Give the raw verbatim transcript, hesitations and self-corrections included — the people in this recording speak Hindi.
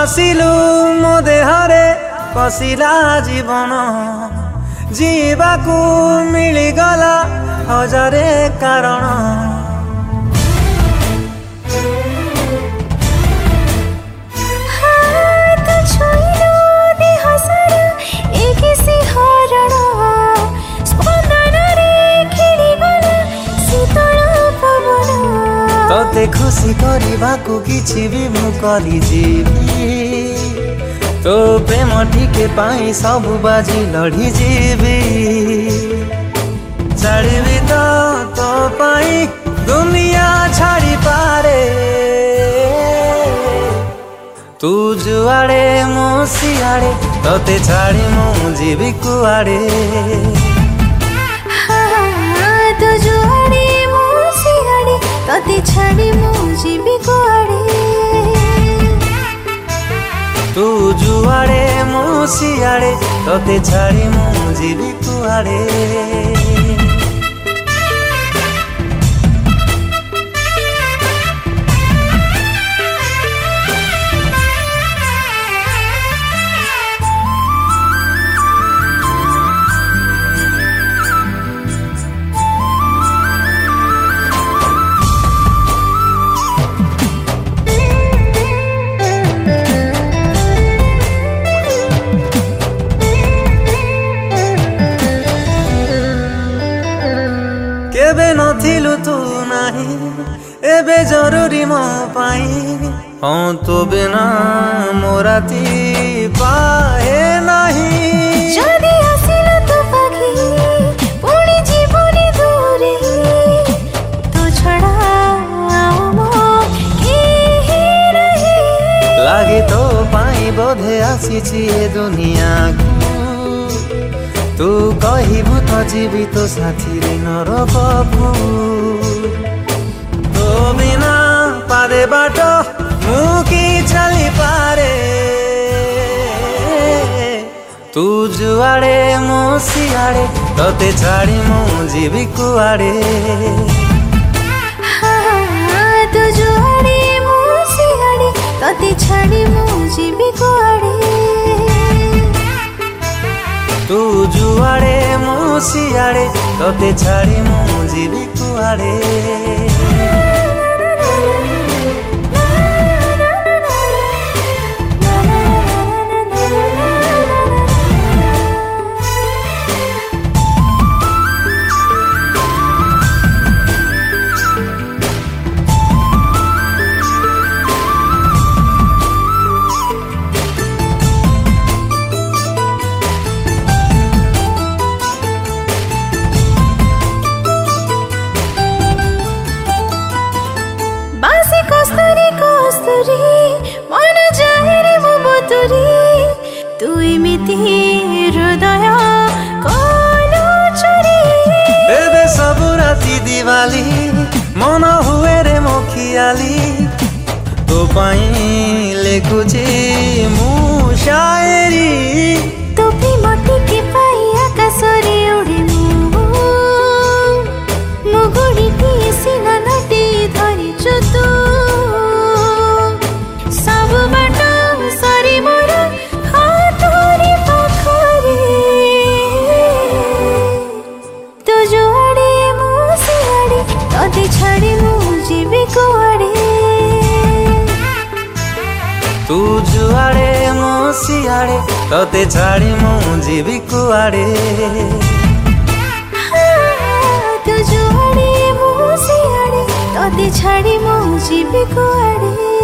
आसिलु मो देहरे पशिला जीवन जीवाकू मिलीगला हजारे कारण तोते खुशी करबाकू किछि भी मु करी जीवी तो प्रेम टिके पाई सब बाजी लड़ी जीवी छाड़बी तो तो पाई दुनिया छाड़ी पारे तू जुआड़े मो सियाड़े तोते छाड़ी मु जीवी कुआड़े तू जुआड़े मो सियाड़े तोते छाड़ी मु जीवी कुआड़े तू जुआड़े मो सियाड़े तोते छाड़ी मु जीवी कुआड़े केबे नथिलु तू नाही एबे जरूरी मो पाई हाँ तो बिना मोराती पाए नहीं जदि आसिलु तू पाखी पुणी जीवनी दूरे तू छड़ा आओ मो केही रही लागे तो पाई बोधे आसीची ए दुनिया को तू कहबू तो जीवी तो साथी रे नरकू तो बिना पादे बाट मुकी चली पारे तू जुआड़े मो सियाड़े तोते छाड़ी मु जीवी कुआड़े तू जुआड़े मो सियाड़े तोते छाड़ी मु जीवी कुआड़े तू जुआड़े मो सियाड़े तोते छाड़ी मु जीवी कुआड़े कस्तूरी कस्तूरी मन जाए रे मो बतुरी तू एमिति हृदय कलु चोरी एबे सब राती दिवाली मन हुए रे मो खियाली तो पाई लेखुची मु शायरी तो भी मती के पाई आकाशरे उड़े मु मुगुड़ी की सीना नटी धरी चुतु छाड़ी मु जीवी कुआड़े तू जुआड़े मो सियाड़े तोते छाड़ी मु जीवी कुआड़े तू जुआड़े मो सियाड़े तोते छाड़ी मु जीवी कुआड़े।